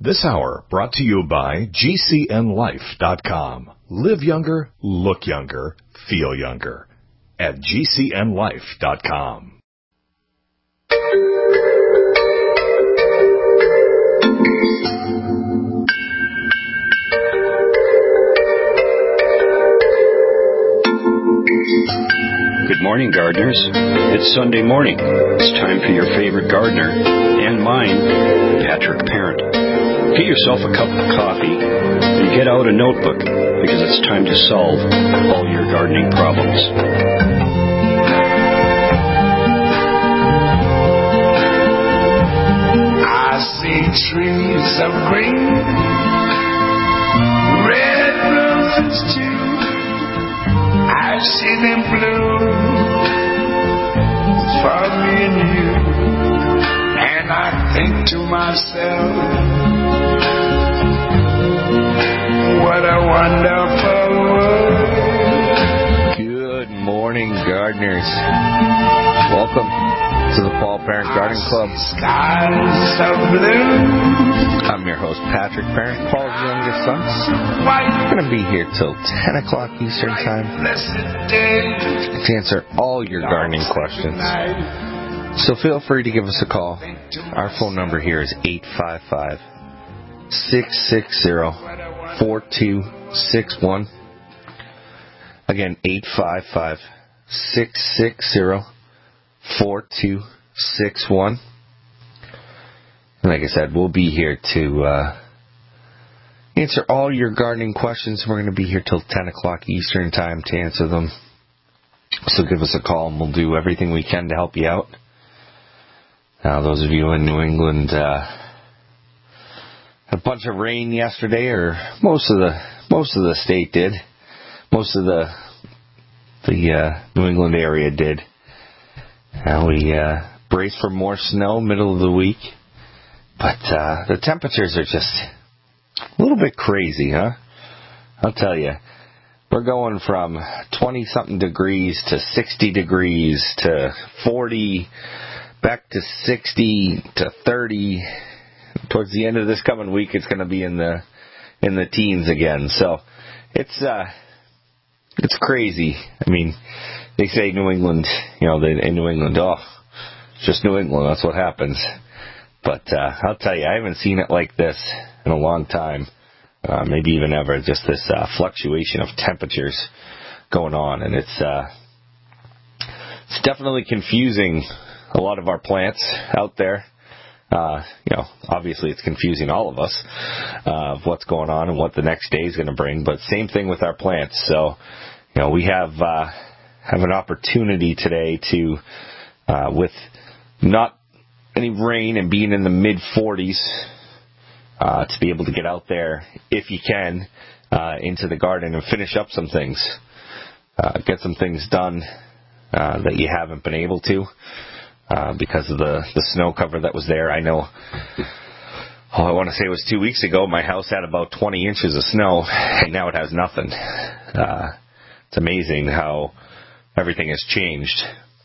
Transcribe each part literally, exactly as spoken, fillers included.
This hour brought to you by G C N life dot com. Live younger, look younger, feel younger at G C N life dot com. Good morning, gardeners. It's Sunday morning. It's time for your favorite gardener, and mine, Patrick Parent. Get yourself a cup of coffee and get out a notebook, because it's time to solve all your gardening problems. I see trees of green, red roses too. I see them bloom for me and you, and I think to myself, what a wonderful world. Good morning, gardeners. Welcome to the Paul Parent Garden Club. Skies of blue. I'm your host, Patrick Parent, Paul's youngest son. I'm going to be here till ten o'clock Eastern Time to answer all your gardening questions. So feel free to give us a call. Our phone number here is eight five five, six six zero, four two six one. Again, eight five five, six six zero, four two six one. And like I said, we'll be here to uh, answer all your gardening questions. We're going to be here till ten o'clock Eastern Time to answer them. So give us a call and we'll do everything we can to help you out. Now, those of you in New England uh, had a bunch of rain yesterday, or most of the most of the state did. Most of the the uh, New England area did. Now we uh, brace for more snow middle of the week. But uh, the temperatures are just a little bit crazy, huh? I'll tell you. We're going from twenty-something degrees to sixty degrees to forty, back to sixty to thirty. Towards the end of this coming week, it's going to be in the in the teens again. So it's uh, it's crazy. I mean, they say New England, you know, they, in New England, oh, it's just New England. That's what happens. But uh, I'll tell you, I haven't seen it like this in a long time, uh, maybe even ever, just this uh, fluctuation of temperatures going on. And it's uh, it's definitely confusing a lot of our plants out there. Uh, you know, obviously it's confusing all of us uh, of what's going on and what the next day is going to bring. But same thing with our plants. So, you know, we have, uh, have an opportunity today to, uh, with not any rain and being in the mid forties, uh, to be able to get out there, if you can, uh, into the garden and finish up some things, uh, get some things done, uh, that you haven't been able to, uh, because of the, the snow cover that was there. I know, oh, I want to say it was two weeks ago, my house had about twenty inches of snow, and now it has nothing. Uh, it's amazing how everything has changed.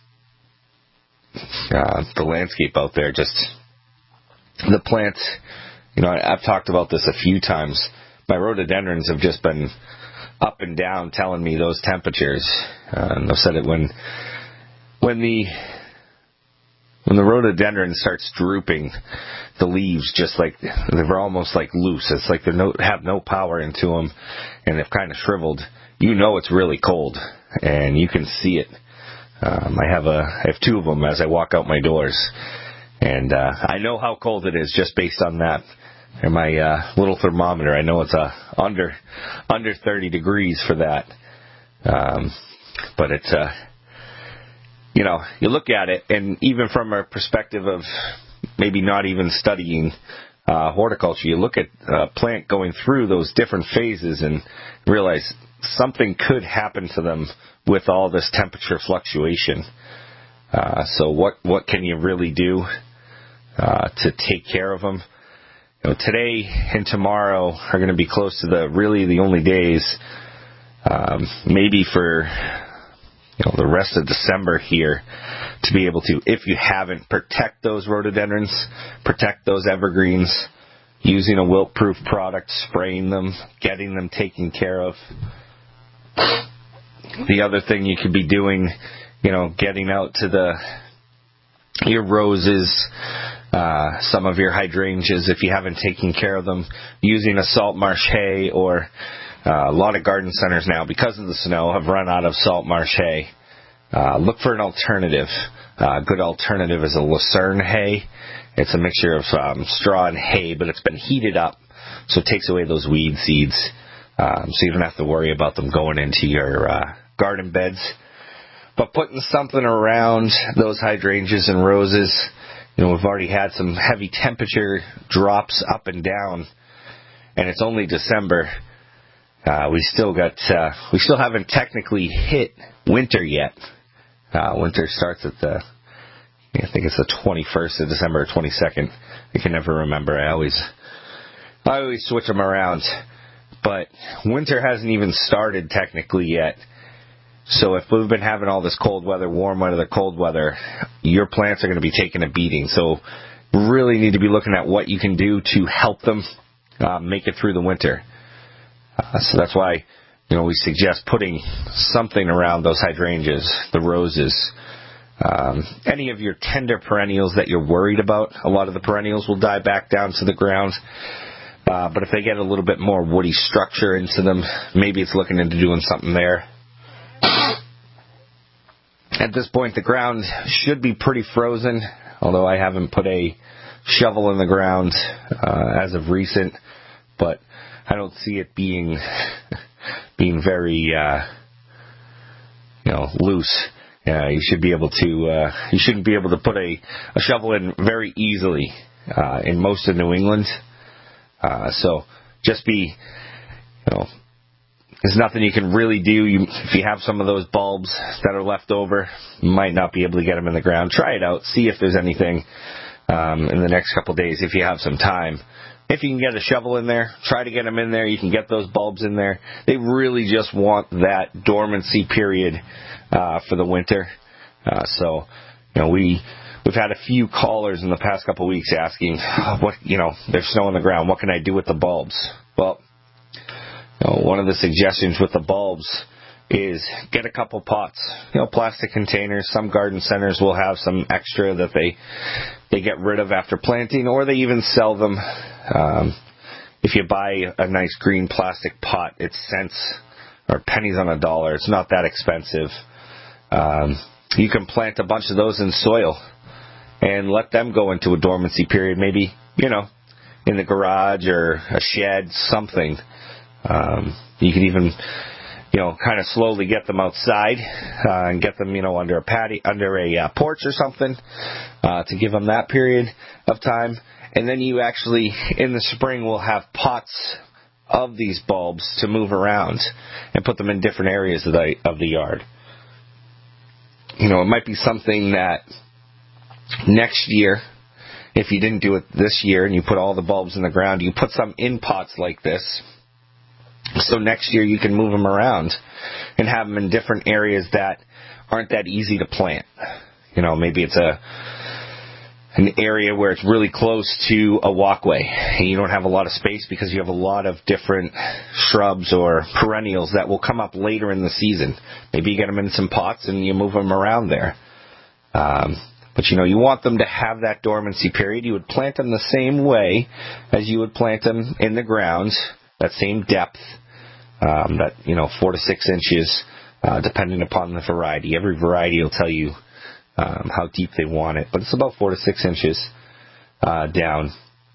Uh, the landscape out there, just the plants, you know, I, I've talked about this a few times. My rhododendrons have just been up and down telling me those temperatures. Uh, and I've said it when, when the, when the rhododendron starts drooping, the leaves just like, they're almost like loose. It's like they no, have no power into them, and they've kind of shriveled. You know it's really cold, and you can see it. Um, I have a, I have two of them as I walk out my doors, and uh, I know how cold it is just based on that. And my uh, little thermometer, I know it's uh, under under thirty degrees for that. Um, but it's, uh, you know, you look at it, and even from a perspective of maybe not even studying uh, horticulture, you look at a plant going through those different phases and realize something could happen to them with all this temperature fluctuation. Uh, so what, what can you really do uh, to take care of them? You know, today and tomorrow are going to be close to the really the only days, um, maybe for you know the rest of December here, to be able to, if you haven't, protect those rhododendrons, protect those evergreens, using a wilt-proof product, spraying them, getting them taken care of. The other thing you could be doing, you know, getting out to the your roses, uh, some of your hydrangeas, if you haven't taken care of them, using a salt marsh hay, or uh, a lot of garden centers now, because of the snow, have run out of salt marsh hay. Uh, look for an alternative. Uh, a good alternative is a lucerne hay. It's a mixture of um, straw and hay, but it's been heated up, so it takes away those weed seeds. Um, so you don't have to worry about them going into your uh, garden beds. But putting something around those hydrangeas and roses, you know, we've already had some heavy temperature drops up and down, and it's only December. Uh, we still got, uh, we still haven't technically hit winter yet. Uh, winter starts at the, I think it's the twenty-first of December or twenty-second. I can never remember. I always, I always switch them around. But winter hasn't even started technically yet. So if we've been having all this cold weather, warm weather, cold weather, your plants are going to be taking a beating. So really need to be looking at what you can do to help them uh, make it through the winter. Uh, so that's why, you know, we suggest putting something around those hydrangeas, the roses, um, any of your tender perennials that you're worried about. A lot of the perennials will die back down to the ground. Uh, but if they get a little bit more woody structure into them, maybe it's looking into doing something there. At this point, the ground should be pretty frozen, although I haven't put a shovel in the ground uh, as of recent. But I don't see it being being very, uh, you know, loose. Uh, you should be able to. Uh, you shouldn't be able to put a, a shovel in very easily uh, in most of New England. Uh, so just be, you know, there's nothing you can really do. You, if you have some of those bulbs that are left over, you might not be able to get them in the ground. Try it out. See if there's anything um, in the next couple of days if you have some time. If you can get a shovel in there, try to get them in there. You can get those bulbs in there. They really just want that dormancy period uh, for the winter. Uh, so, you know, we... We've had a few callers in the past couple of weeks asking, what, you know, there's snow on the ground. What can I do with the bulbs? Well, you know, one of the suggestions with the bulbs is get a couple pots, you know, plastic containers. Some garden centers will have some extra that they they get rid of after planting, or they even sell them. Um, if you buy a nice green plastic pot, it's cents or pennies on a dollar. It's not that expensive. Um, you can plant a bunch of those in soil and let them go into a dormancy period, maybe, you know, in the garage or a shed, something. Um, you can even, you know, kind of slowly get them outside uh, and get them, you know, under a patio, under a uh, porch or something uh, to give them that period of time. And then you actually, in the spring, will have pots of these bulbs to move around and put them in different areas of the of the yard. You know, it might be something that next year, if you didn't do it this year and you put all the bulbs in the ground, you put some in pots like this. So next year you can move them around and have them in different areas that aren't that easy to plant. You know, maybe it's a an area where it's really close to a walkway and you don't have a lot of space because you have a lot of different shrubs or perennials that will come up later in the season. Maybe you get them in some pots and you move them around there. Um, But, you know, you want them to have that dormancy period. You would plant them the same way as you would plant them in the ground, that same depth, um, that, you know, four to six inches, uh, depending upon the variety. Every variety will tell you um, how deep they want it, but it's about four to six inches uh, down.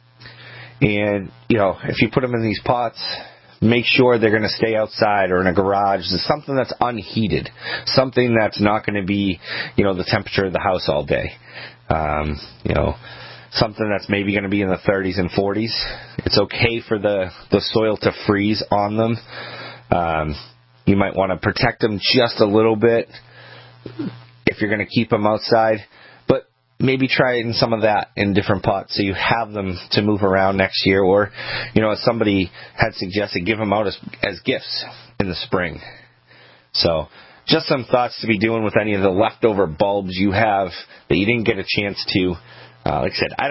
And, you know, if you put them in these pots, make sure they're going to stay outside or in a garage. Something that's unheated. Something that's not going to be, you know, the temperature of the house all day. Um, you know, something that's maybe going to be in the thirties and forties. It's okay for the, the soil to freeze on them. Um, you might want to protect them just a little bit if you're going to keep them outside. But maybe try in some of that in different pots so you have them to move around next year. Or, you know, as somebody had suggested, give them out as, as gifts in the spring. So just some thoughts to be doing with any of the leftover bulbs you have that you didn't get a chance to. Uh, like I said, I don't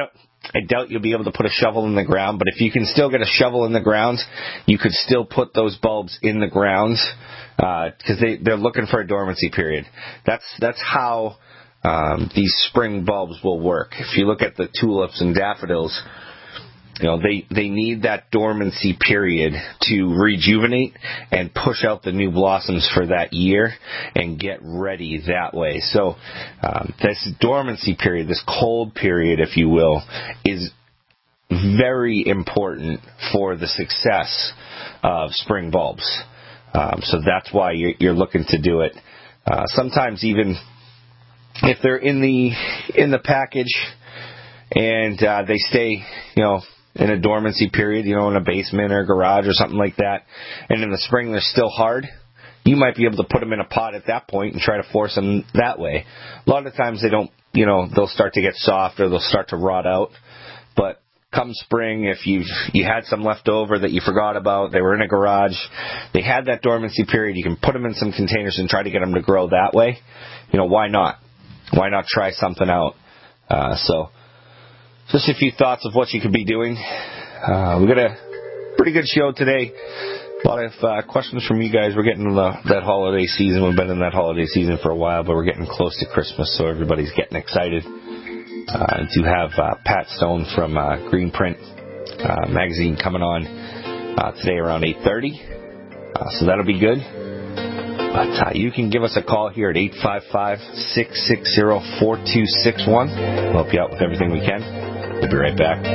I doubt you'll be able to put a shovel in the ground, but if you can still get a shovel in the ground, you could still put those bulbs in the ground because uh, they, they're looking for a dormancy period. That's that's how um, these spring bulbs will work. If you look at the tulips and daffodils, you know, they, they need that dormancy period to rejuvenate and push out the new blossoms for that year and get ready that way. So um, this dormancy period, this cold period, if you will, is very important for the success of spring bulbs. Um, so that's why you're, you're looking to do it. Uh, sometimes even if they're in the in the package and uh, they stay, you know, in a dormancy period, you know, in a basement or a garage or something like that, and in the spring they're still hard, you might be able to put them in a pot at that point and try to force them that way. A lot of times they don't, you know, they'll start to get soft or they'll start to rot out. But come spring, if you you had some left over that you forgot about, they were in a garage, they had that dormancy period, you can put them in some containers and try to get them to grow that way. You know, why not? Why not try something out? Uh, so... Just a few thoughts of what you could be doing. Uh, we got a pretty good show today. A lot of uh, questions from you guys. We're getting the, that holiday season. We've been in that holiday season for a while, but we're getting close to Christmas, so everybody's getting excited. Uh, I do have uh, Pat Stone from uh, Green Print uh, magazine coming on uh, today around eight thirty, uh, so that'll be good. But uh, you can give us a call here at eight five five, six six zero, four two six one. We'll help you out with everything we can. We'll be right back.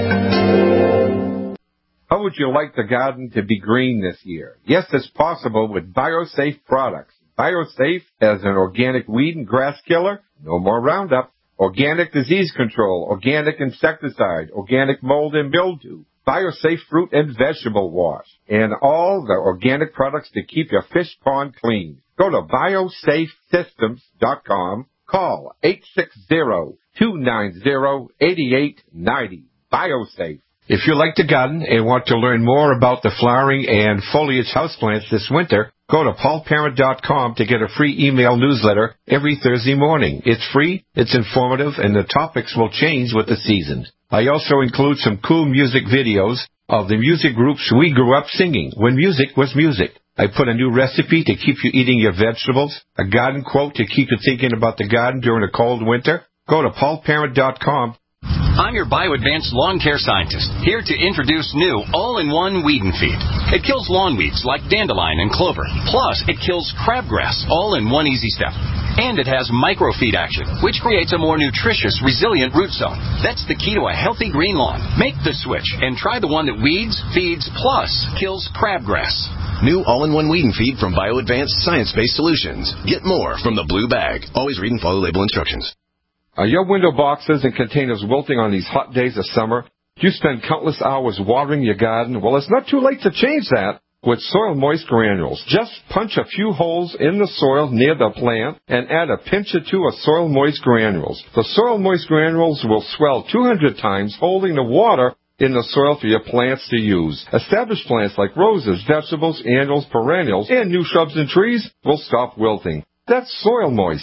How would you like the garden to be green this year? Yes, it's possible with BioSafe products. BioSafe as an organic weed and grass killer, no more Roundup, organic disease control, organic insecticide, organic mold and mildew, BioSafe fruit and vegetable wash, and all the organic products to keep your fish pond clean. Go to biosafe systems dot com. Call eight six zero, two nine zero, eight eight nine zero. BioSafe. If you like to garden and want to learn more about the flowering and foliage houseplants this winter, go to paul parent dot com to get a free email newsletter every Thursday morning. It's free, it's informative, and the topics will change with the seasons. I also include some cool music videos of the music groups we grew up singing when music was music. I put a new recipe to keep you eating your vegetables, a garden quote to keep you thinking about the garden during a cold winter. Go to paul parent dot com. I'm your BioAdvanced lawn care scientist, here to introduce new all-in-one weed and feed. It kills lawn weeds like dandelion and clover. Plus, it kills crabgrass, all in one easy step. And it has microfeed action, which creates a more nutritious, resilient root zone. That's the key to a healthy green lawn. Make the switch and try the one that weeds, feeds, plus kills crabgrass. New all-in-one weed and feed from BioAdvanced Science-Based Solutions. Get more from the blue bag. Always read and follow label instructions. Are your window boxes and containers wilting on these hot days of summer? Do you spend countless hours watering your garden? Well, it's not too late to change that with Soil Moist Granules. Just punch a few holes in the soil near the plant and add a pinch or two of Soil Moist Granules. The Soil Moist Granules will swell two hundred times, holding the water in the soil for your plants to use. Established plants like roses, vegetables, annuals, perennials, and new shrubs and trees will stop wilting. That's Soil Moist.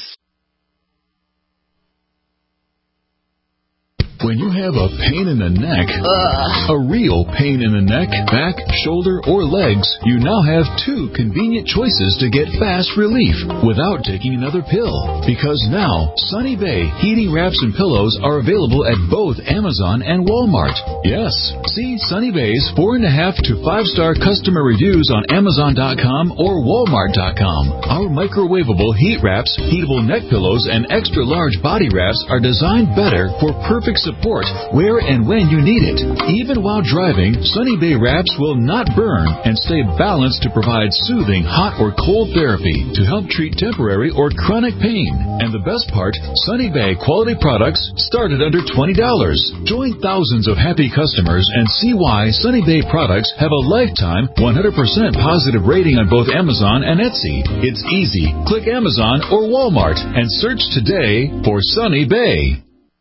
When you have a pain in the neck, Ugh. a real pain in the neck, back, shoulder, or legs, you now have two convenient choices to get fast relief without taking another pill. Because now, Sunny Bay heating wraps and pillows are available at both Amazon and Walmart. Yes, see Sunny Bay's four and a half to five star customer reviews on Amazon dot com or Walmart dot com. Our microwavable heat wraps, heatable neck pillows, and extra large body wraps are designed better for perfect support where and when you need it. Even while driving, Sunny Bay wraps will not burn and stay balanced to provide soothing hot or cold therapy to help treat temporary or chronic pain. And the best part, Sunny Bay quality products start at under twenty dollars. Join thousands of happy customers and see why Sunny Bay products have a lifetime one hundred percent positive rating on both Amazon and Etsy. It's easy. Click Amazon or Walmart and search today for Sunny Bay.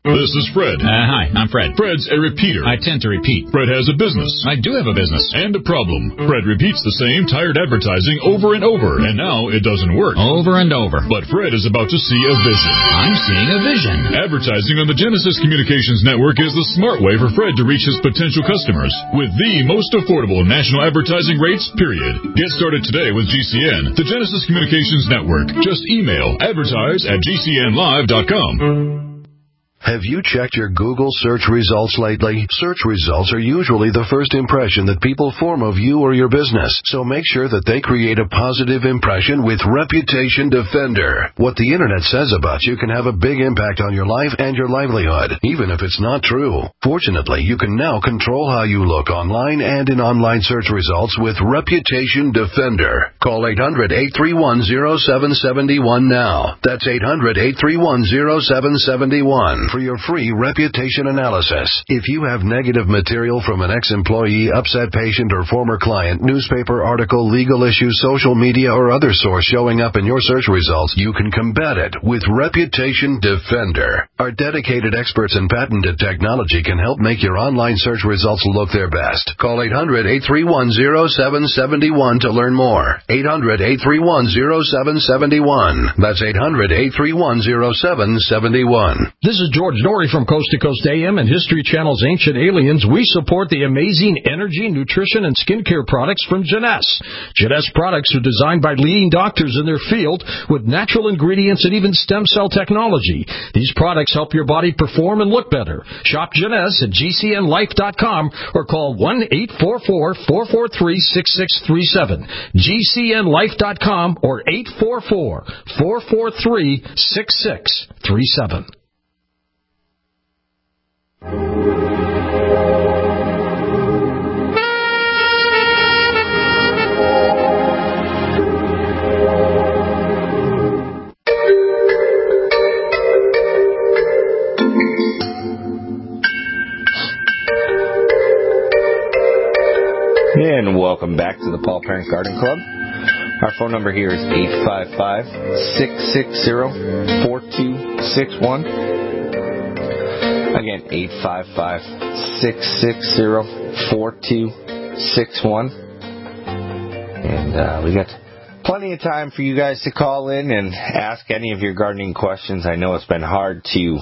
This is Fred. Uh, hi, I'm Fred. Fred's a repeater. I tend to repeat. Fred has a business. I do have a business. And a problem. Fred repeats the same tired advertising over and over, and now it doesn't work. Over and over. But Fred is about to see a vision. I'm seeing a vision. Advertising on the Genesis Communications Network is the smart way for Fred to reach his potential customers with the most affordable national advertising rates, period. Get started today with G C N, the Genesis Communications Network. Just email advertise at G C N live dot com. Have you checked your Google search results lately? Search results are usually the first impression that people form of you or your business, so make sure that they create a positive impression with Reputation Defender. What the Internet says about you can have a big impact on your life and your livelihood, even if it's not true. Fortunately, you can now control how you look online and in online search results with Reputation Defender. Call eight hundred, eight three one, zero seven seven one now. That's eight hundred, eight three one, zero seven seven one. For your free reputation analysis. If you have negative material from an ex-employee, upset patient, or former client, newspaper article, legal issue, social media, or other source showing up in your search results, you can combat it with Reputation Defender. Our dedicated experts in patented technology can help make your online search results look their best. Call eight hundred, eight three one, zero seven seven one to learn more. eight hundred, eight three one, zero seven seven one. That's eight hundred, eight three one, zero seven seven one. This is George Norrie from Coast to Coast A M and History Channel's Ancient Aliens. We support the amazing energy, nutrition, and skincare products from Jeunesse. Jeunesse products are designed by leading doctors in their field with natural ingredients and even stem cell technology. These products help your body perform and look better. Shop Jeunesse at G C N life dot com or call one eight four four, four four three, six six three seven. G C N life dot com or eight four four, four four three, six six three seven. And welcome back to the Paul Parent Garden Club. Our phone number here is eight five five, six six zero, four two six one. Again, eight five five, six six zero, four two six one. And uh, we got plenty of time for you guys to call in and ask any of your gardening questions. I know it's been hard to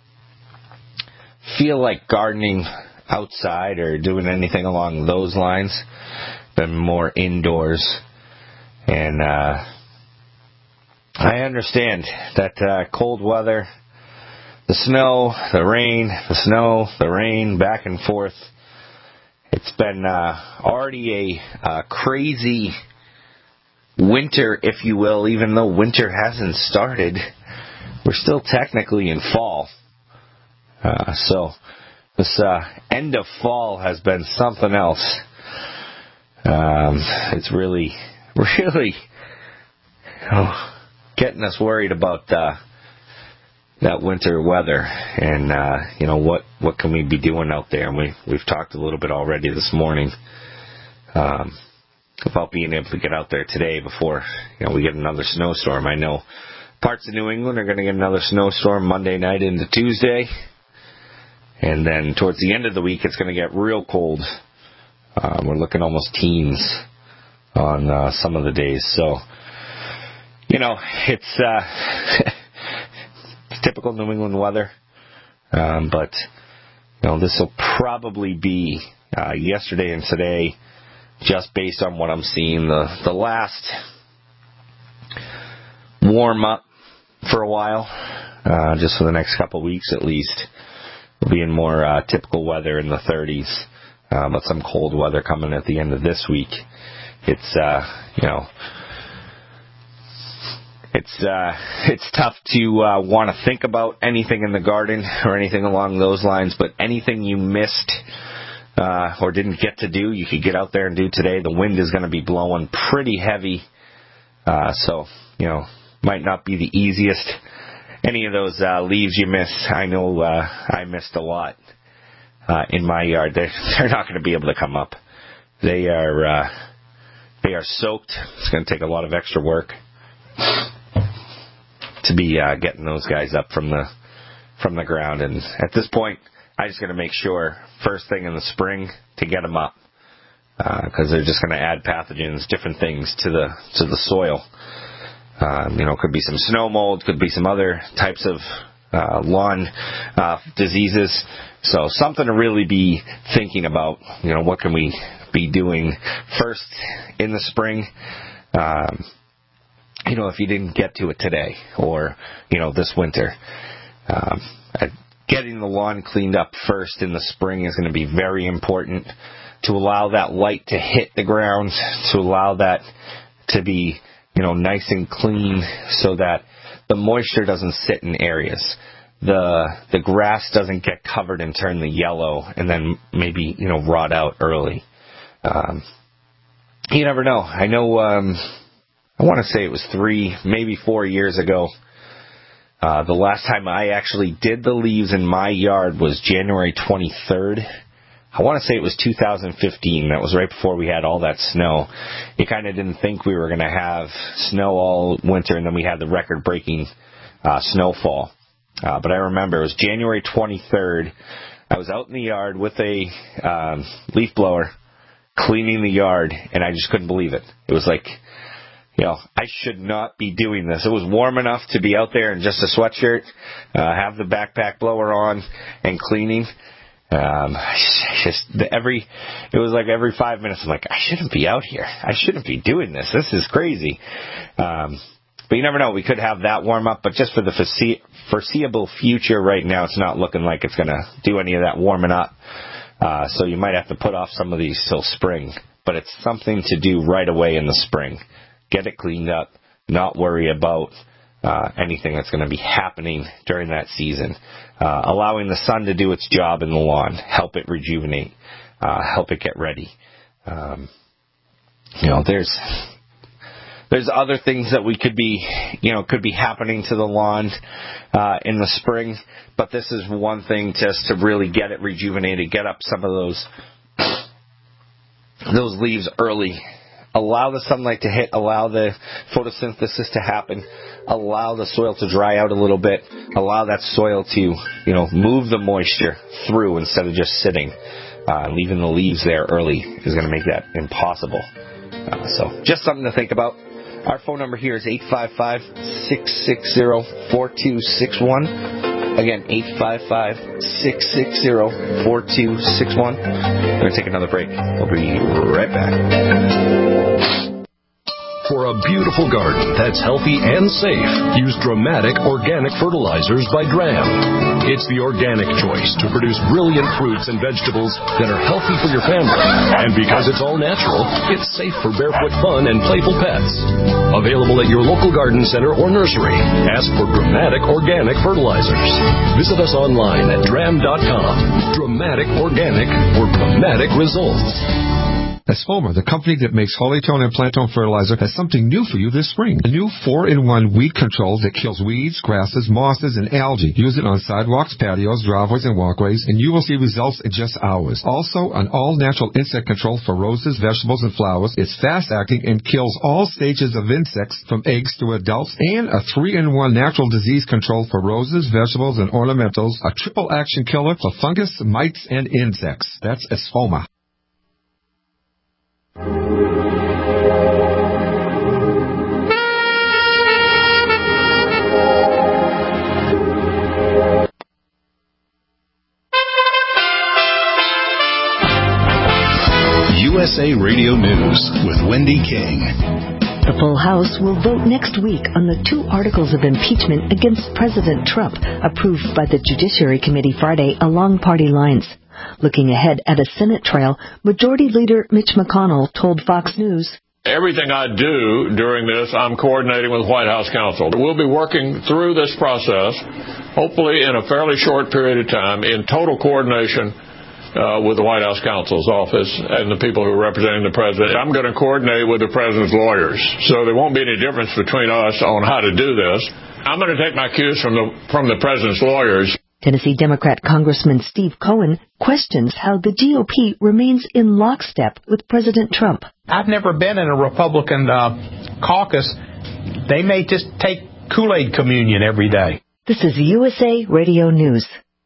feel like gardening outside or doing anything along those lines. Been more indoors. And uh, I understand that uh, cold weather, the snow, the rain, the snow, the rain, back and forth. It's been uh, already a uh, crazy winter, if you will, even though winter hasn't started. We're still technically in fall. Uh, so this uh, end of fall has been something else. Um, it's really, really oh, getting us worried about uh, that winter weather, and uh, you know what what can we be doing out there? And we we've talked a little bit already this morning um, about being able to get out there today before you know we get another snowstorm. I know parts of New England are going to get another snowstorm Monday night into Tuesday, and then towards the end of the week it's going to get real cold. Uh, we're looking almost teens on uh, some of the days, so you know it's. Uh, Typical New England weather, um, but you know this will probably be uh, yesterday and today, just based on what I'm seeing. The the last warm up for a while, uh, just for the next couple of weeks at least, will be in more uh, typical weather in the thirties, uh, but some cold weather coming at the end of this week. It's uh, you know. It's uh, it's tough to uh, want to think about anything in the garden or anything along those lines, but anything you missed uh, or didn't get to do, you could get out there and do today. The wind is going to be blowing pretty heavy, uh, so, you know, might not be the easiest. Any of those uh, leaves you miss, I know uh, I missed a lot uh, in my yard. They're, they're not going to be able to come up. They are, uh, they are soaked. It's going to take a lot of extra work to be uh, getting those guys up from the from the ground. And at this point, I just got to make sure first thing in the spring to get them up, because uh, they're just going to add pathogens, different things to the to the soil. Um, you know, could be some snow mold, could be some other types of uh, lawn uh, diseases. So something to really be thinking about. You know, what can we be doing first in the spring? Um, you know, if you didn't get to it today or, you know, this winter. Um, getting the lawn cleaned up first in the spring is going to be very important to allow that light to hit the ground, to allow that to be, you know, nice and clean so that the moisture doesn't sit in areas. The the grass doesn't get covered and turn the yellow and then maybe, you know, rot out early. Um, you never know. I know, um, I want to say it was three, maybe four years ago. Uh, the last time I actually did the leaves in my yard was January twenty-third. I want to say it was two thousand fifteen. That was right before we had all that snow. You kind of didn't think we were going to have snow all winter, and then we had the record-breaking uh, snowfall. Uh, but I remember it was January twenty-third. I was out in the yard with a um, leaf blower cleaning the yard, and I just couldn't believe it. It was like, you know, I should not be doing this. It was warm enough to be out there in just a sweatshirt, uh, have the backpack blower on, and cleaning. Um, just the, every, it was like every five minutes, I'm like, I shouldn't be out here. I shouldn't be doing this. This is crazy. Um, but you never know. We could have that warm up, but just for the forese- foreseeable future right now, it's not looking like it's going to do any of that warming up. Uh, so you might have to put off some of these till spring, but it's something to do right away in the spring. Get it cleaned up, not worry about uh, anything that's going to be happening during that season. Uh, allowing the sun to do its job in the lawn, help it rejuvenate, uh, help it get ready. Um, you know, there's there's other things that we could be, you know, could be happening to the lawn uh, in the spring, but this is one thing just to really get it rejuvenated, get up some of those those leaves early. Allow the sunlight to hit, allow the photosynthesis to happen, allow the soil to dry out a little bit, allow that soil to, you know, move the moisture through instead of just sitting. Uh, leaving the leaves there early is going to make that impossible. Uh, so just something to think about. Our phone number here is eight five five, six six zero, four two six one. Again, eight five five, six six zero, four two six one. We're going to take another break. We'll be right back. For a beautiful garden that's healthy and safe, use Dramatic Organic Fertilizers by Dram. It's the organic choice to produce brilliant fruits and vegetables that are healthy for your family. And because it's all natural, it's safe for barefoot fun and playful pets. Available at your local garden center or nursery. Ask for Dramatic Organic Fertilizers. Visit us online at dram dot com. Dramatic Organic for dramatic results. Espoma, the company that makes Hollytone and Plantone fertilizer, has something new for you this spring. A new four in one weed control that kills weeds, grasses, mosses, and algae. Use it on sidewalks, patios, driveways, and walkways, and you will see results in just hours. Also, an all-natural insect control for roses, vegetables, and flowers. It's fast-acting and kills all stages of insects from eggs to adults. And a three in one natural disease control for roses, vegetables, and ornamentals. A triple-action killer for fungus, mites, and insects. That's Espoma. U S A Radio News with Wendy King. The full House will vote next week on the two articles of impeachment against President Trump, approved by the Judiciary Committee Friday along party lines. Looking ahead at a Senate trial, Majority Leader Mitch McConnell told Fox News, Everything I do during this, I'm coordinating with White House counsel. We'll be working through this process, hopefully in a fairly short period of time, in total coordination uh, with the White House counsel's office and the people who are representing the president. I'm going to coordinate with the president's lawyers, so there won't be any difference between us on how to do this. I'm going to take my cues from the from the president's lawyers. Tennessee Democrat Congressman Steve Cohen questions how the G O P remains in lockstep with President Trump. I've never been in a Republican uh, caucus. They may just take Kool-Aid communion every day. This is U S A Radio News.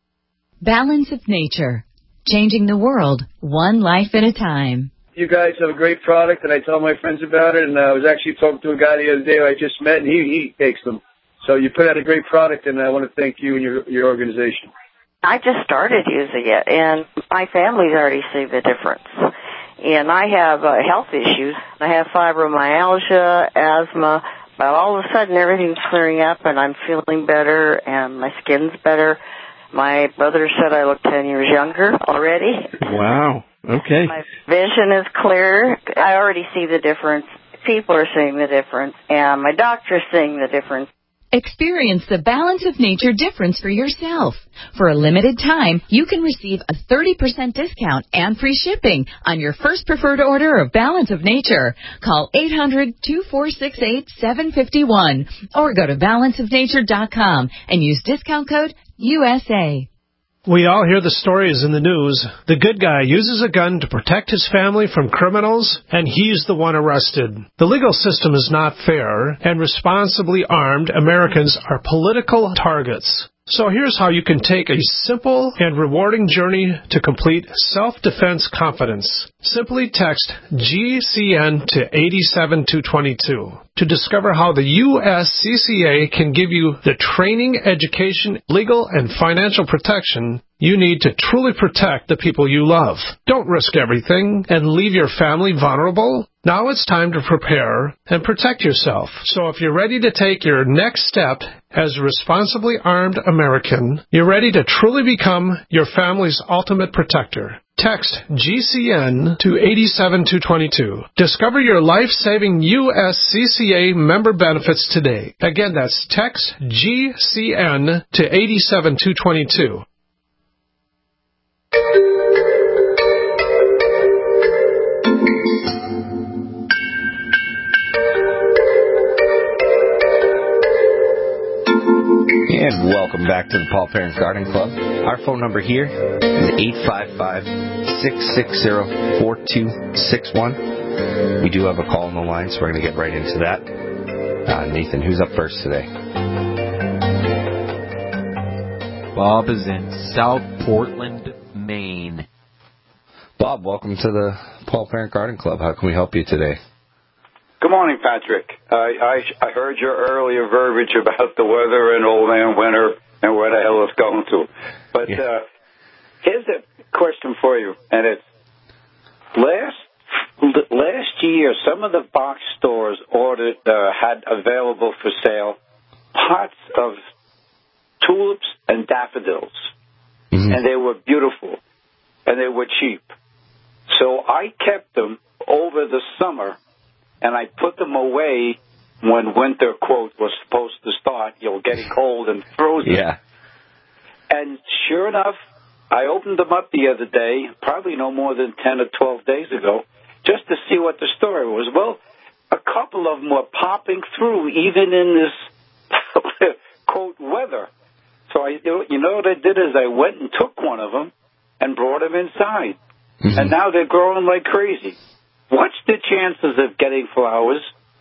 Balance of Nature. Changing the world, one life at a time. You guys have a great product, and I tell my friends about it, and I was actually talking to a guy the other day who I just met, and he, he takes them. So you put out a great product, and I want to thank you and your, your organization. I just started using it, and my family's already seen the difference. And I have uh, health issues. I have fibromyalgia, asthma, but all of a sudden everything's clearing up, and I'm feeling better, and my skin's better. My brother said I look ten years younger already. Wow. Okay. My vision is clearer. I already see the difference. People are seeing the difference, and my doctor's seeing the difference. Experience the Balance of Nature difference for yourself. For a limited time, you can receive a thirty percent discount and free shipping on your first preferred order of Balance of Nature. Call eight hundred, two four six eight, seven five one or go to balance of nature dot com and use discount code U S A. We all hear the stories in the news. The good guy uses a gun to protect his family from criminals, and he's the one arrested. The legal system is not fair, and responsibly armed Americans are political targets. So here's how you can take a simple and rewarding journey to complete self-defense confidence. Simply text G C N to eight seven two two two to discover how the U S C C A can give you the training, education, legal, and financial protection you need to truly protect the people you love. Don't risk everything and leave your family vulnerable. Now it's time to prepare and protect yourself. So if you're ready to take your next step as a responsibly armed American, you're ready to truly become your family's ultimate protector. Text G C N to eight seven two two two. Discover your life-saving U S C C A member benefits today. Again, that's text G C N to eight seven two two two. And welcome back to the Paul Parent Garden Club. Our phone number here is eight five five, six six zero, four two six one. We do have a call on the line, so we're going to get right into that. Uh, Nathan, who's up first today? Bob is in South Portland, Maine. Bob, welcome to the Paul Parent Garden Club. How can we help you today? Good morning, Patrick. Uh, I I heard your earlier verbiage about the weather and old man winter and where the hell it's going to. But yeah. uh, here's a question for you, and it's last last year some of the box stores ordered uh, had available for sale pots of tulips and daffodils, mm-hmm. and they were beautiful and they were cheap. So I kept them over the summer. And I put them away when winter, quote, was supposed to start, you know, getting cold and frozen. Yeah. And sure enough, I opened them up the other day, probably no more than ten or twelve days ago, just to see what the story was. Well, a couple of them were popping through, even in this, quote, weather. So, I, you know what I did is I went and took one of them and brought them inside. Mm-hmm. And now they're growing like crazy. What's the chances of getting flowers?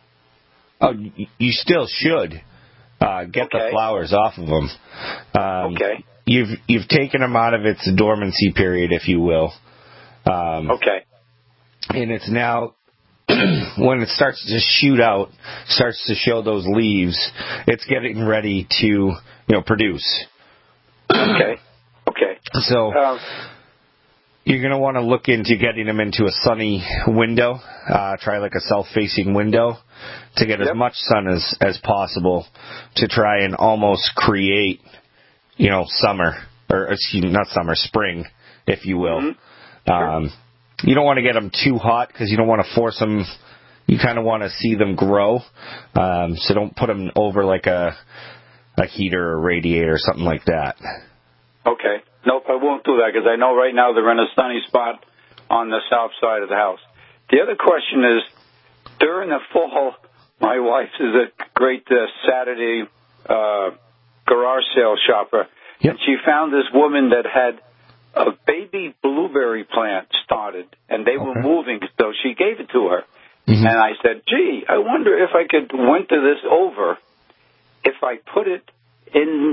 Oh, you still should uh, get okay. the flowers off of them. Um, okay. You've you've taken them out of its dormancy period, if you will. Um, okay. And it's now, when it starts to shoot out, starts to show those leaves, it's getting ready to, you know, produce. Okay. Okay. So. Um, You're going to want to look into getting them into a sunny window. Uh, try like a south-facing window to get yep. as much sun as, as possible to try and almost create, you know, summer, or excuse me, not summer, spring, if you will. Mm-hmm. Um, sure. You don't want to get them too hot because you don't want to force them. You kind of want to see them grow. Um, so don't put them over like a, a heater or radiator or something like that. Okay. Nope, I won't do that because I know right now they're in a sunny spot on the south side of the house. The other question is, during the fall, my wife is a great uh, Saturday uh, garage sale shopper, yep. and she found this woman that had a baby blueberry plant started, and they okay. were moving, so she gave it to her. Mm-hmm. And I said, gee, I wonder if I could winter this over if I put it in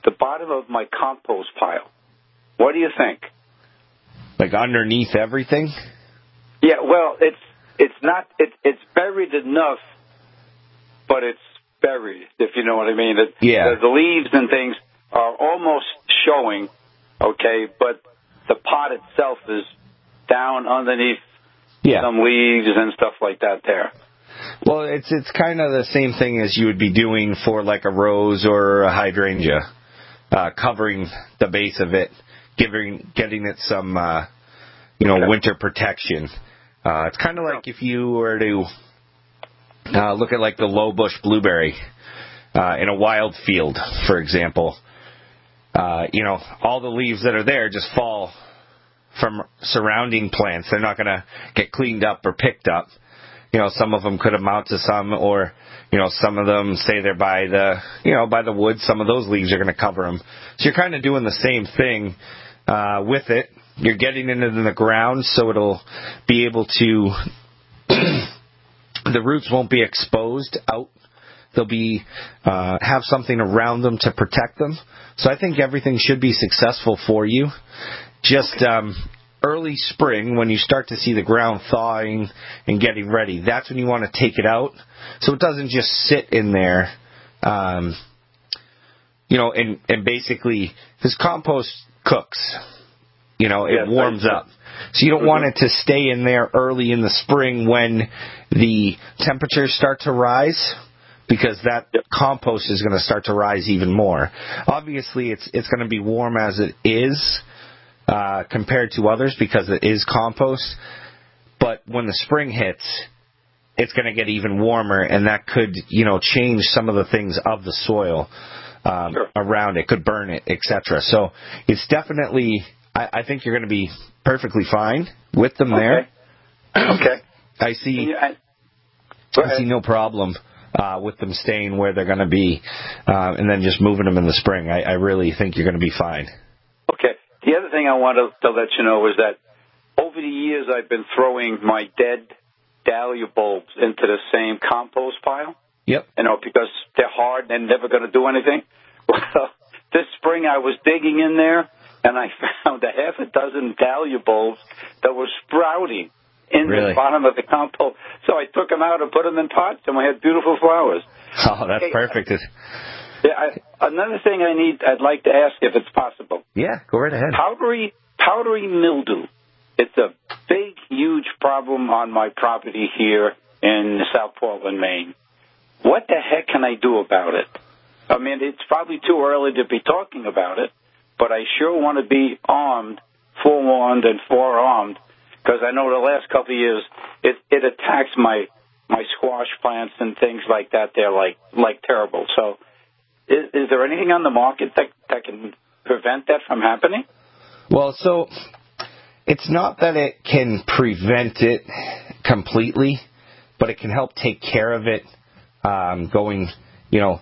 the bottom of my compost pile. What do you think? Like underneath everything? Yeah, well, it's it's not it, it's buried enough, but it's buried, if you know what I mean. It, yeah. The, the leaves and things are almost showing, okay, but the pot itself is down underneath yeah. some leaves and stuff like that there. Well, it's it's kind of the same thing as you would be doing for like a rose or a hydrangea, uh, covering the base of it, giving getting it some, uh, you know, okay. winter protection. Uh, it's kind of like if you were to uh, look at like the low bush blueberry uh, in a wild field, for example. Uh, you know, all the leaves that are there just fall from surrounding plants. They're not going to get cleaned up or picked up. You know, some of them could amount to some, or, you know, some of them say they're by the, you know, by the woods. Some of those leaves are going to cover them. So you're kind of doing the same thing uh, with it. You're getting it into the ground so it'll be able to, the roots won't be exposed out. They'll be, uh, have something around them to protect them. So I think everything should be successful for you. Just, um, early spring, when you start to see the ground thawing and getting ready, that's when you want to take it out, so it doesn't just sit in there, um, you know, and, and basically, because compost cooks, you know, it yes, warms up. So you don't mm-hmm. want it to stay in there early in the spring when the temperatures start to rise, because that yep. compost is going to start to rise even more. Obviously, it's it's going to be warm as it is, Uh, compared to others, because it is compost. But when the spring hits, it's going to get even warmer, and that could, you know, change some of the things of the soil um, sure. around it, could burn it, et cetera. So it's definitely, I, I think you're going to be perfectly fine with them okay. there. Okay. I see. You, I, I see no problem uh, with them staying where they're going to be, uh, and then just moving them in the spring. I, I really think you're going to be fine. Okay. The other thing I want to, to let you know is that over the years I've been throwing my dead dahlia bulbs into the same compost pile. Yep. You know, because they're hard and they're never going to do anything. Well, this spring I was digging in there and I found a half a dozen dahlia bulbs that were sprouting in really? the bottom of the compost. So I took them out and put them in pots, and we had beautiful flowers. Oh, that's hey, perfect. Yeah, I, another thing I need, I'd like to ask if it's possible. Yeah, go right ahead. Powdery, powdery mildew. It's a big, huge problem on my property here in South Portland, Maine. What the heck can I do about it? I mean, it's probably too early to be talking about it, but I sure want to be armed, forewarned and forearmed, because I know the last couple of years it, it attacks my my squash plants and things like that. They're like like terrible. So. Is, is there anything on the market that, that can prevent that from happening? Well, so it's not that it can prevent it completely, but it can help take care of it um, going, you know,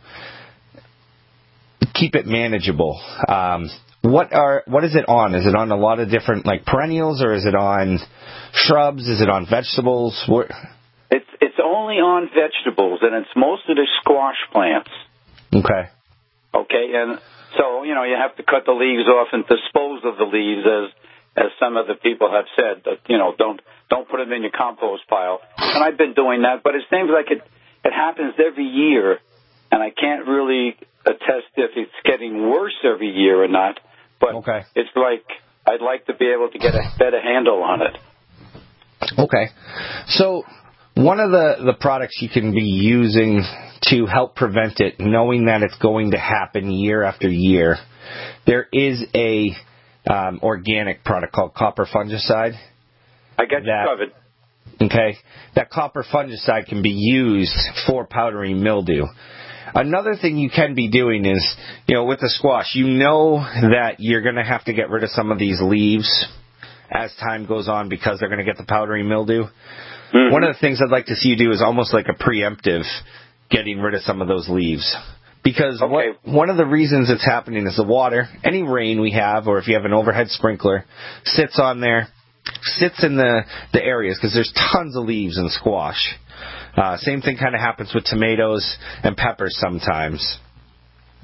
keep it manageable. Um, what are what is it on? Is it on a lot of different, like, perennials, or is it on shrubs? Is it on vegetables? What? It's, it's only on vegetables, and it's mostly the squash plants. Okay. Okay, and so, you know, you have to cut the leaves off and dispose of the leaves, as as some of the people have said, that, you know, don't don't put them in your compost pile. And I've been doing that, but it seems like it, it happens every year, and I can't really attest if it's getting worse every year or not, but okay. It's like I'd like to be able to get a better handle on it. Okay. So one of the, the products you can be using to help prevent it, knowing that it's going to happen year after year, there is a um, organic product called copper fungicide. I got you that, covered. Okay. That copper fungicide can be used for powdery mildew. Another thing you can be doing is, you know, with the squash, you know that you're going to have to get rid of some of these leaves as time goes on because they're going to get the powdery mildew. Mm-hmm. One of the things I'd like to see you do is almost like a preemptive getting rid of some of those leaves. Because okay. what, one of the reasons it's happening is the water, any rain we have, or if you have an overhead sprinkler, sits on there, sits in the, the areas, because there's tons of leaves in squash. Uh, same thing kind of happens with tomatoes and peppers sometimes.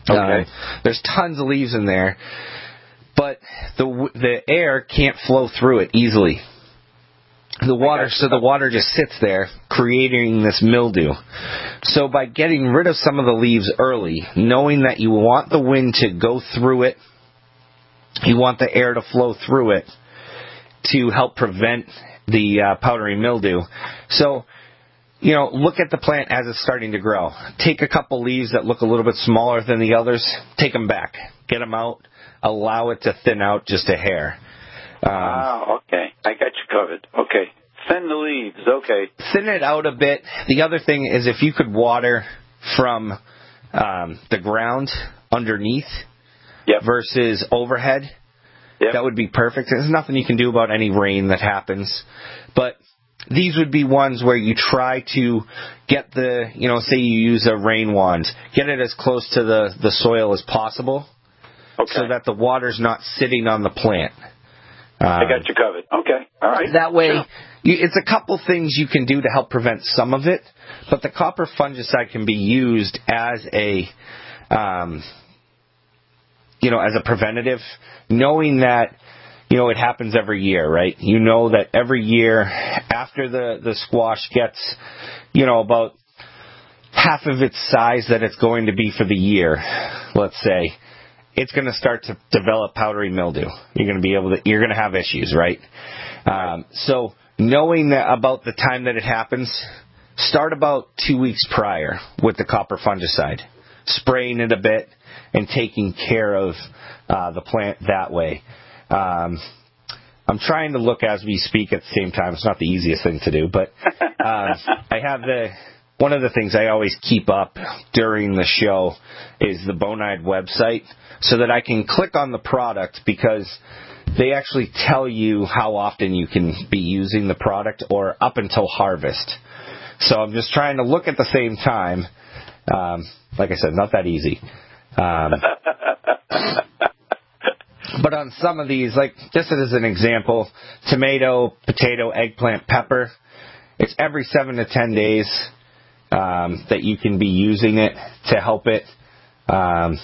Okay. Um, there's tons of leaves in there, but the the air can't flow through it easily. The water, so the water just sits there, creating this mildew. So by getting rid of some of the leaves early, knowing that you want the wind to go through it, you want the air to flow through it to help prevent the uh, powdery mildew. So, you know, look at the plant as it's starting to grow. Take a couple leaves that look a little bit smaller than the others, take them back, get them out, allow it to thin out just a hair. Um, ah, okay. I got you covered. Okay. Thin the leaves. Okay. Thin it out a bit. The other thing is if you could water from um, the ground underneath yep. versus overhead, yep. that would be perfect. There's nothing you can do about any rain that happens. But these would be ones where you try to get the, you know, say you use a rain wand, get it as close to the, the soil as possible okay. so that the water's not sitting on the plant. Um, I got you covered. Okay. All right. That way, sure. you, it's a couple things you can do to help prevent some of it, but the copper fungicide can be used as a, um, you know, as a preventative, knowing that, you know, it happens every year, right? You know that every year after the, the squash gets, you know, about half of its size that it's going to be for the year, let's say, it's going to start to develop powdery mildew. You're going to be able to, you're going to have issues, right? Um, so knowing that about the time that it happens, start about two weeks prior with the copper fungicide, spraying it a bit and taking care of uh, the plant that way. Um, I'm trying to look as we speak at the same time. It's not the easiest thing to do, but uh, I have the, one of the things I always keep up during the show is the Bonide website, so that I can click on the product because they actually tell you how often you can be using the product or up until harvest. So I'm just trying to look at the same time. Um, like I said, not that easy. Um, but on some of these, like just as an example, tomato, potato, eggplant, pepper, it's every seven to ten days um, that you can be using it to help it. Um,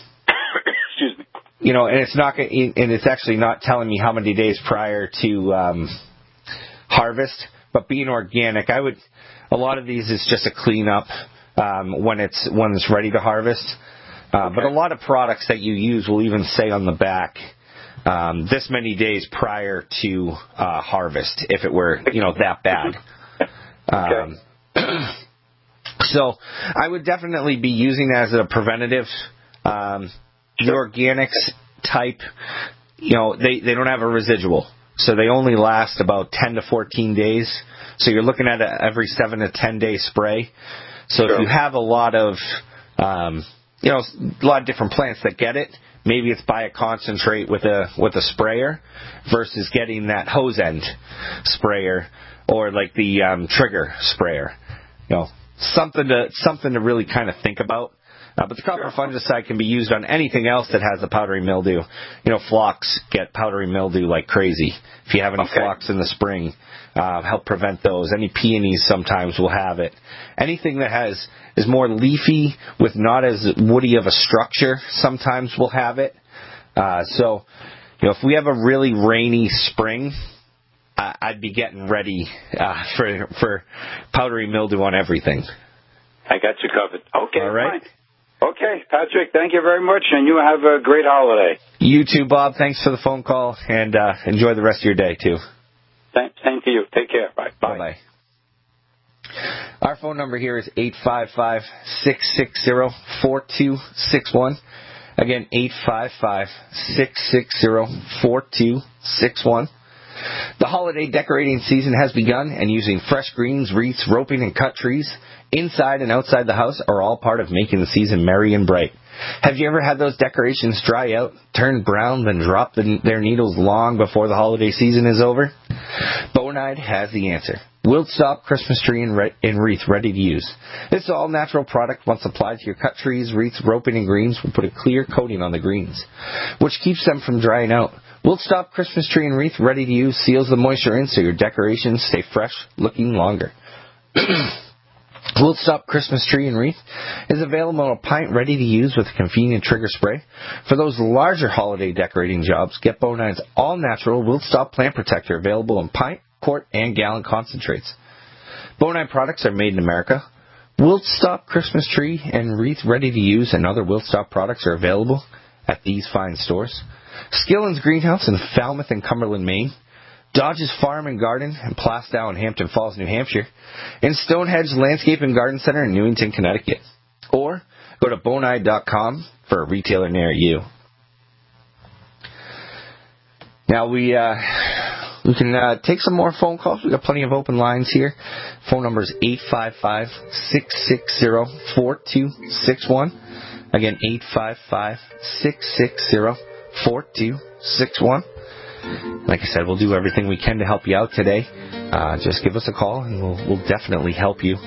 You know, and it's not, and it's actually not telling me how many days prior to um, harvest. But being organic, I would. A lot of these is just a cleanup um, when it's when it's ready to harvest. Uh, okay. But a lot of products that you use will even say on the back um, this many days prior to uh, harvest, if it were you know that bad. Um, okay. So I would definitely be using it as a preventative. Um, The organics type, you know, they, they don't have a residual. So they only last about ten to fourteen days. So you're looking at a every seven to ten day spray. So sure. If you have a lot of, um, you know, a lot of different plants that get it, maybe it's buy a concentrate with a, with a sprayer versus getting that hose end sprayer or like the, um, trigger sprayer. You know, something to, something to really kind of think about. Uh, but the copper fungicide can be used on anything else that has a powdery mildew. You know, phlox get powdery mildew like crazy. If you have any okay. phlox in the spring, uh, help prevent those. Any peonies sometimes will have it. Anything that has is more leafy with not as woody of a structure sometimes will have it. Uh, so, you know, if we have a really rainy spring, uh, I'd be getting ready uh, for for powdery mildew on everything. I got you covered. Okay, all right. Fine. Okay, Patrick, thank you very much, and you have a great holiday. You too, Bob. Thanks for the phone call, and uh, enjoy the rest of your day, too. Same to you. Take care. Bye. Bye-bye. Our phone number here is eight five five, six six zero, four two six one. Again, eight five five, six six zero, four two six one. The holiday decorating season has begun, and using fresh greens, wreaths, roping, and cut trees inside and outside the house are all part of making the season merry and bright. Have you ever had those decorations dry out, turn brown, then drop the, their needles long before the holiday season is over? Bonide has the answer. Wilt Stop Christmas Tree and, re- and Wreath ready to use. This all-natural product, once applied to your cut trees, wreaths, roping, and greens, will put a clear coating on the greens, which keeps them from drying out. Wilt Stop Christmas Tree and Wreath ready to use seals the moisture in so your decorations stay fresh, looking longer. Wilt Stop Christmas Tree and Wreath is available in a pint ready to use with a convenient trigger spray. For those larger holiday decorating jobs, get Bonine's all-natural Wilt Stop Plant Protector available in pint, quart, and gallon concentrates. Bonine products are made in America. Wilt Stop Christmas Tree and Wreath ready to use and other Wilt Stop products are available at these fine stores: Skillen's Greenhouse in Falmouth and Cumberland, Maine; Dodge's Farm and Garden in Plastow and Hampton Falls, New Hampshire; and Stonehenge Landscape and Garden Center in Newington, Connecticut. Or go to bonide dot com for a retailer near you. Now we uh, we can uh, take some more phone calls. We've got plenty of open lines here. Phone number is eight five five, six six zero, four two six one. Again, eight five five, six six zero, four two six one. Like I said, we'll do everything we can to help you out today. Uh, just give us a call, and we'll, we'll definitely help you.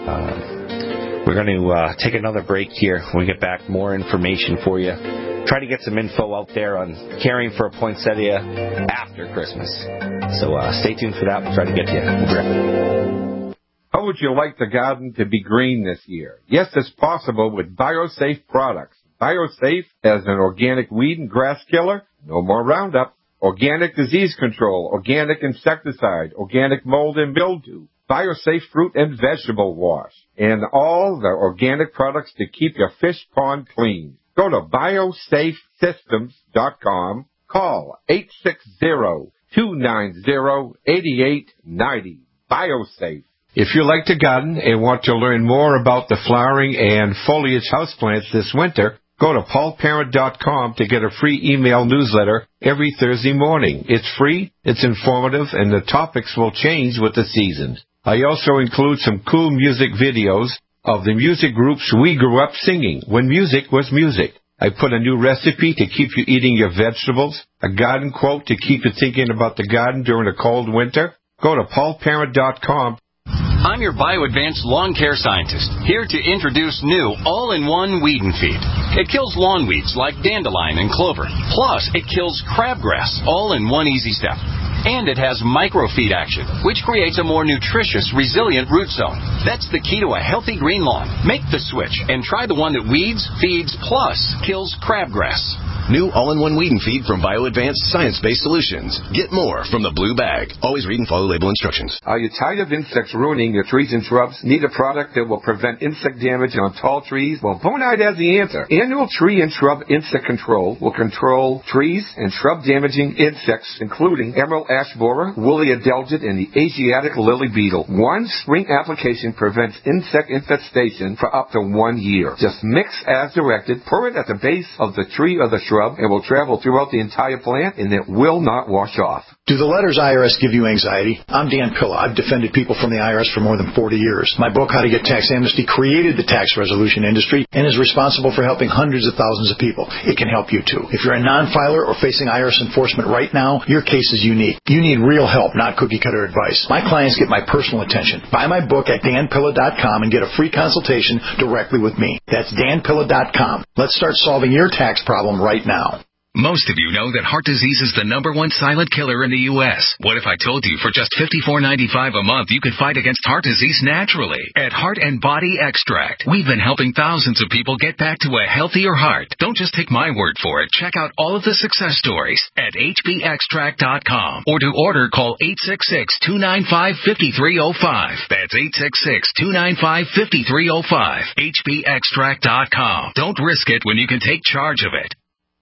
Uh, we're going to uh, take another break here. When we get back, more information for you. Try to get some info out there on caring for a poinsettia after Christmas. So uh, stay tuned for that. We'll try to get to you. We'll be right back. How would you like the garden to be green this year? Yes, it's possible with BioSafe products. BioSafe as an organic weed and grass killer. No more Roundup. Organic disease control, organic insecticide, organic mold and mildew, BioSafe fruit and vegetable wash, and all the organic products to keep your fish pond clean. Go to biosafe systems dot com. Call eight six zero, two nine zero, eight eight nine zero. BioSafe. If you like to garden and want to learn more about the flowering and foliage houseplants this winter, go to paul parent dot com to get a free email newsletter every Thursday morning. It's free, it's informative, and the topics will change with the seasons. I also include some cool music videos of the music groups we grew up singing when music was music. I put a new recipe to keep you eating your vegetables, a garden quote to keep you thinking about the garden during a cold winter. Go to paul parent dot com. I'm your BioAdvanced lawn care scientist, here to introduce new all-in-one weed and feed. It kills lawn weeds like dandelion and clover. Plus, it kills crabgrass, all in one easy step. And it has microfeed action, which creates a more nutritious, resilient root zone. That's the key to a healthy green lawn. Make the switch and try the one that weeds, feeds, plus kills crabgrass. New all-in-one weed and feed from BioAdvanced Science-Based Solutions. Get more from the blue bag. Always read and follow label instructions. Are you tired of insects ruining your trees and shrubs? Need a product that will prevent insect damage on tall trees? Well, Bonide has the answer. Annual Tree and Shrub Insect Control will control trees and shrub-damaging insects, including emerald ash borer, woolly adelgid, and the Asiatic lily beetle. One spring application prevents insect infestation for up to one year. Just mix as directed, pour it at the base of the tree or the shrub, and will travel throughout the entire plant, and it will not wash off. Do the letters I R S give you anxiety? I'm Dan Pilla. I've defended people from the I R S for more than forty years. My book, How to Get Tax Amnesty, created the tax resolution industry and is responsible for helping hundreds of thousands of people. It can help you too. If you're a non-filer or facing I R S enforcement right now, your case is unique. You need real help, not cookie-cutter advice. My clients get my personal attention. Buy my book at dan pilla dot com and get a free consultation directly with me. That's dan pilla dot com. Let's start solving your tax problem right now. Most of you know that heart disease is the number one silent killer in the U S What if I told you for just fifty-four ninety-five a month you could fight against heart disease naturally? At Heart and Body Extract, we've been helping thousands of people get back to a healthier heart. Don't just take my word for it. Check out all of the success stories at h b extract dot com, or to order, call eight six six, two nine five, five three zero five. That's eight six six, two nine five, five three zero five. h b extract dot com. Don't risk it when you can take charge of it.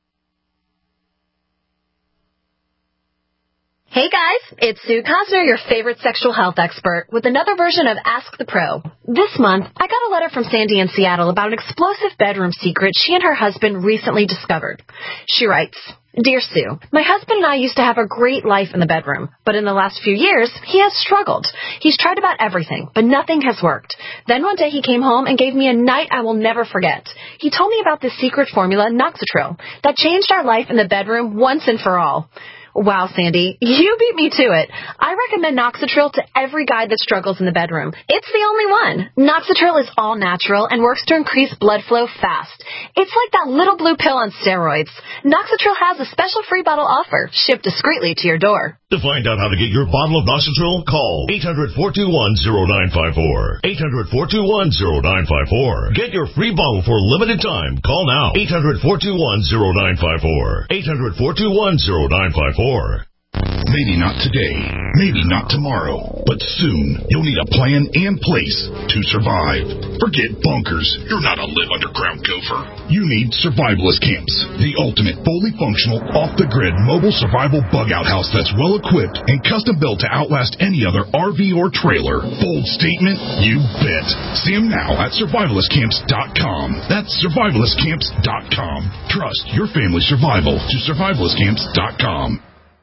Hey guys, it's Sue Cosner, your favorite sexual health expert, with another version of Ask the Pro. This month, I got a letter from Sandy in Seattle about an explosive bedroom secret she and her husband recently discovered. She writes, Dear Sue, my husband and I used to have a great life in the bedroom, but in the last few years, he has struggled. He's tried about everything, but nothing has worked. Then one day he came home and gave me a night I will never forget. He told me about this secret formula, Noxatril, that changed our life in the bedroom once and for all. Wow, Sandy, you beat me to it. I recommend Noxitril to every guy that struggles in the bedroom. It's the only one. Noxitril is all natural and works to increase blood flow fast. It's like that little blue pill on steroids. Noxitril has a special free bottle offer, shipped discreetly to your door. To find out how to get your bottle of Noxitril, call eight hundred, four two one, zero nine five four. eight hundred, four two one, zero nine five four. Get your free bottle for a limited time. Call now. eight hundred, four two one, zero nine five four. eight hundred, four two one, zero nine five four. Maybe not today, maybe not tomorrow, but soon you'll need a plan and place to survive. Forget bunkers. You're not a live underground gopher. You need survivalist camps, the ultimate fully functional, off-the-grid mobile survival bug-out house that's well-equipped and custom-built to outlast any other R V or trailer. Bold statement? You bet. See them now at survivalist camps dot com. That's survivalist camps dot com. Trust your family's survival to survivalist camps dot com.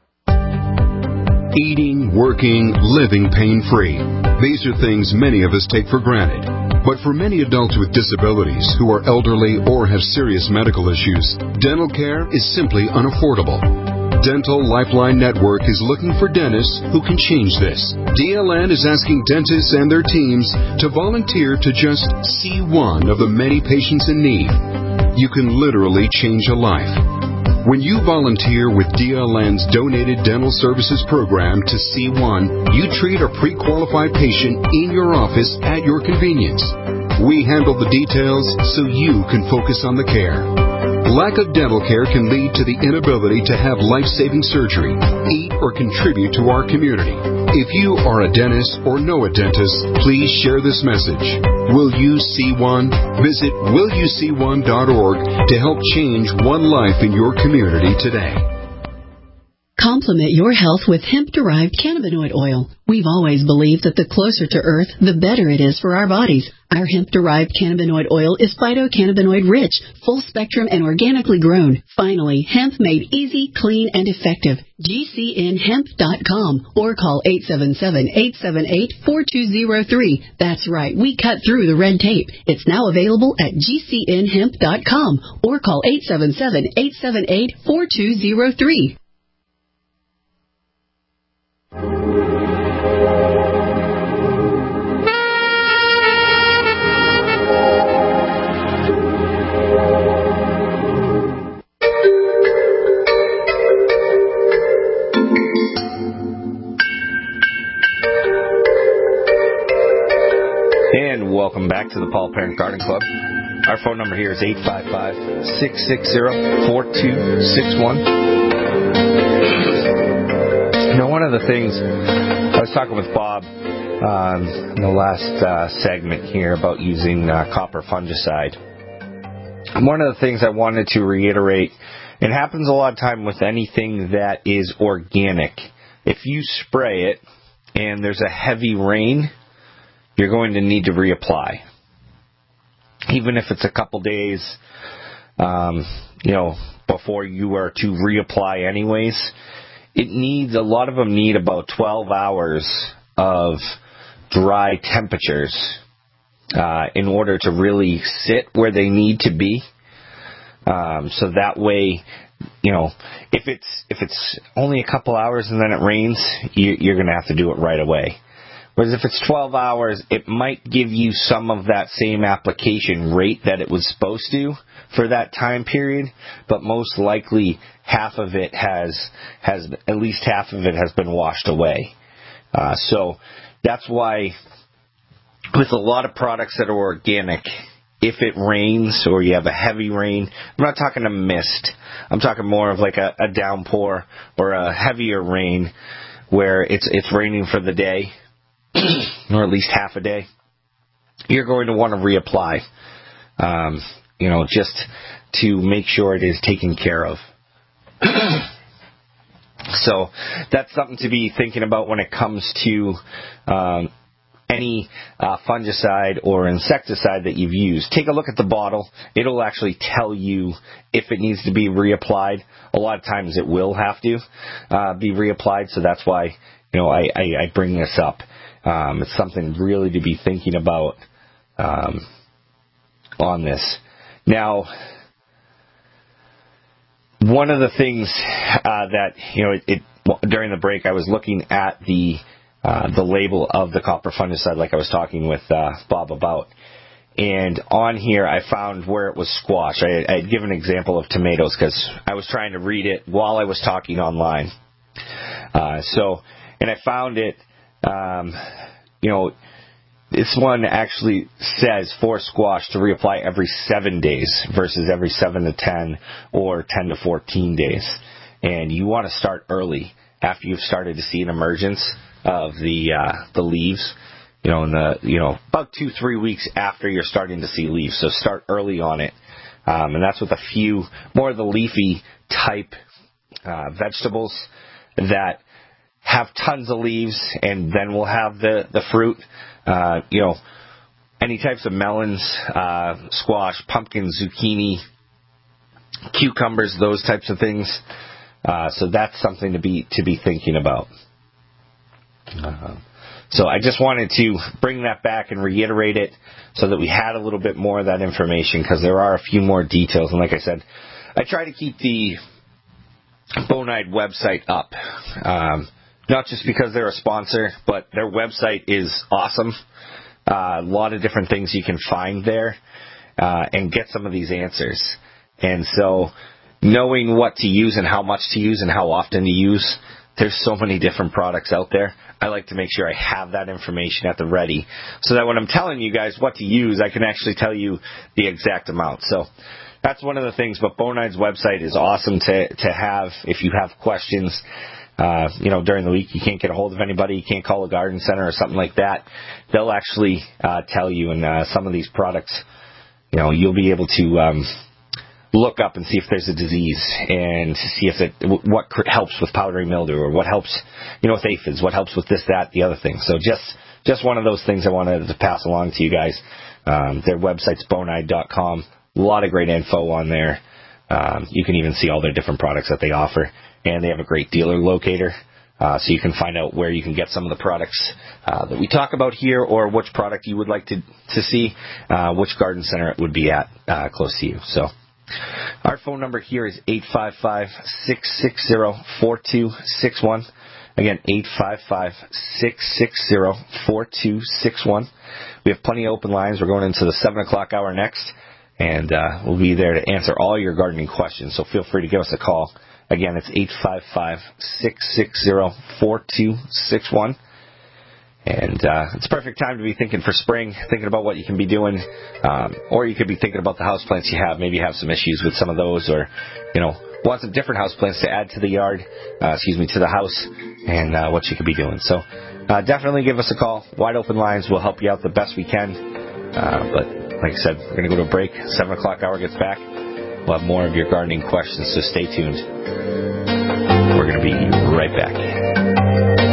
Eating, working, living pain-free. These are things many of us take for granted. But for many adults with disabilities who are elderly or have serious medical issues, dental care is simply unaffordable. Dental Lifeline Network is looking for dentists who can change this. D L N is asking dentists and their teams to volunteer to just see one of the many patients in need. You can literally change a life. When you volunteer with D L N's Donated Dental Services Program to C one, you treat a pre-qualified patient in your office at your convenience. We handle the details so you can focus on the care. Lack of dental care can lead to the inability to have life-saving surgery, eat, or contribute to our community. If you are a dentist or know a dentist, please share this message. Will you see one? Visit will you see one dot org to help change one life in your community today. Complement your health with hemp-derived cannabinoid oil. We've always believed that the closer to Earth, the better it is for our bodies. Our hemp-derived cannabinoid oil is phytocannabinoid rich, full spectrum, and organically grown. Finally, hemp made easy, clean, and effective. G C N hemp dot com or call eight seven seven, eight seven eight, four two zero three. That's right, we cut through the red tape. It's now available at G C N hemp dot com or call eight seven seven, eight seven eight, four two zero three. And welcome back to the Paul Parent Garden Club. Our phone number here is eight five five, six six zero, four two six one. You know, one of the things, I was talking with Bob um, in the last uh, segment here about using uh, copper fungicide. One of the things I wanted to reiterate, it happens a lot of time with anything that is organic. If you spray it and there's a heavy rain, you're going to need to reapply. Even if it's a couple days, um, you know, before you are to reapply anyways, it needs, a lot of them need about twelve hours of dry temperatures uh, in order to really sit where they need to be. Um, so that way, you know, if it's if it's only a couple hours and then it rains, you, you're going to have to do it right away. Whereas if it's twelve hours, it might give you some of that same application rate that it was supposed to for that time period, but most likely half of it has, has at least half of it has been washed away. Uh, so that's why with a lot of products that are organic, if it rains or you have a heavy rain, I'm not talking a mist. I'm talking more of like a, a downpour or a heavier rain where it's it's raining for the day, or at least half a day, you're going to want to reapply, um, you know, just to make sure it is taken care of. So that's something to be thinking about when it comes to um, any uh, fungicide or insecticide that you've used. Take a look at the bottle. It'll actually tell you if it needs to be reapplied. A lot of times it will have to uh, be reapplied, so that's why, you know, I, I, I bring this up. Um, it's something really to be thinking about um, on this. Now, one of the things uh, that, you know, it, it during the break, I was looking at the uh, the label of the copper fungicide, like I was talking with uh, Bob about. And on here, I found where it was squash. I, I had given an example of tomatoes because I was trying to read it while I was talking online. Uh, so, and I found it, um, you know, this one actually says for squash to reapply every seven days versus every seven to ten or ten to fourteen days. And you want to start early after you've started to see an emergence of the uh, the leaves. You know, in the, you know, about two, three weeks after you're starting to see leaves. So start early on it. Um, and that's with a few more of the leafy type uh, vegetables that have tons of leaves, and then we'll have the, the fruit. Uh, you know, any types of melons, uh, squash, pumpkin, zucchini, cucumbers, those types of things. Uh, so that's something to be to be thinking about. Uh, So I just wanted to bring that back and reiterate it so that we had a little bit more of that information, because there are a few more details. And like I said, I try to keep the Bonide website up, um, not just because they're a sponsor, but their website is awesome. Uh, a lot of different things you can find there uh, and get some of these answers. And so knowing what to use and how much to use and how often to use, there's so many different products out there. I like to make sure I have that information at the ready so that when I'm telling you guys what to use, I can actually tell you the exact amount. So that's one of the things. But Bonide's website is awesome to to have if you have questions. Uh, you know, during the week you can't get a hold of anybody, you can't call a garden center or something like that. They'll actually uh, tell you. And uh, some of these products, you know, you'll be able to um, look up and see if there's a disease and see if it, what helps with powdery mildew or what helps, you know, with aphids, what helps with this, that, the other thing. So just, just one of those things I wanted to pass along to you guys. Um, their website's bonide dot com. A lot of great info on there. Um, you can even see all their different products that they offer, and they have a great dealer locator. Uh, so you can find out where you can get some of the products uh, that we talk about here, or which product you would like to, to see, uh, which garden center it would be at uh, close to you. So our phone number here is eight five five, six six zero, four two six one. Again, eight five five, six six zero, four two six one. We have plenty of open lines. We're going into the seven o'clock hour next, and uh, we'll be there to answer all your gardening questions. So feel free to give us a call. Again, it's eight five five, six six zero, four two six one. And uh, it's a perfect time to be thinking for spring, thinking about what you can be doing. Um, or you could be thinking about the houseplants you have. Maybe you have some issues with some of those, or, you know, want some different houseplants to add to the yard, uh, excuse me, to the house, and uh, what you could be doing. So uh, definitely give us a call. Wide open lines. We'll help you out the best we can. Uh, but like I said, we're going to go to a break. seven o'clock hour gets back. We'll have more of your gardening questions, so stay tuned. We're going to be right back.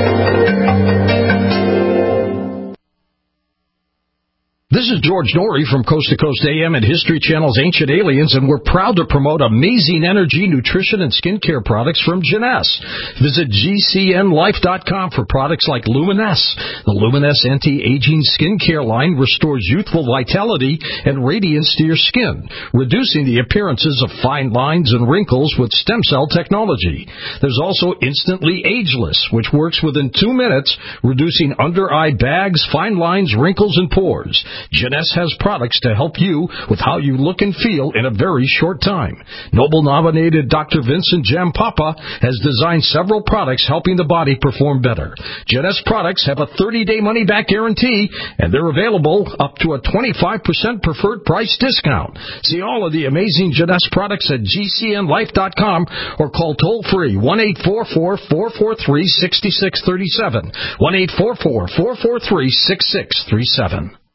This is George Norrie from Coast to Coast A M and History Channel's Ancient Aliens, and we're proud to promote amazing energy, nutrition, and skincare products from Jeunesse. Visit G C N life dot com for products like Luminesse. The Luminesse anti-aging skincare line restores youthful vitality and radiance to your skin, reducing the appearances of fine lines and wrinkles with stem cell technology. There's also Instantly Ageless, which works within two minutes, reducing under-eye bags, fine lines, wrinkles, and pores. Jeunesse has products to help you with how you look and feel in a very short time. Nobel-nominated Doctor Vincent Jampapa has designed several products helping the body perform better. Jeunesse products have a thirty-day money-back guarantee, and they're available up to a twenty-five percent preferred price discount. See all of the amazing Jeunesse products at G C N life dot com or call toll-free one eight four four, four four three, six six three seven, one eight four four, four four three, six six three seven.